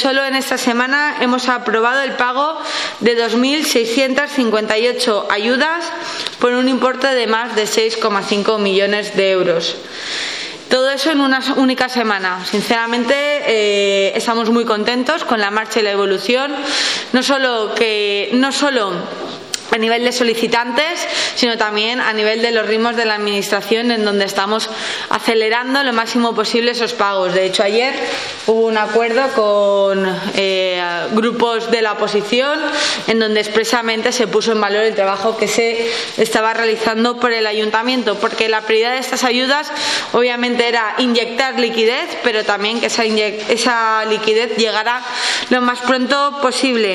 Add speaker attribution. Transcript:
Speaker 1: solo en esta semana hemos aprobado el pago de 2.658 ayudas por un importe de más de 6,5 millones de euros. Todo eso en una única semana. Sinceramente, estamos muy contentos con la marcha y la evolución, no solo a nivel de solicitantes, sino también a nivel de los ritmos de la Administración, en donde estamos acelerando lo máximo posible esos pagos. De hecho, ayer hubo un acuerdo con grupos de la oposición, en donde expresamente se puso en valor el trabajo que se estaba realizando por el Ayuntamiento, porque la prioridad de estas ayudas obviamente era inyectar liquidez, pero también que esa liquidez llegara lo más pronto posible.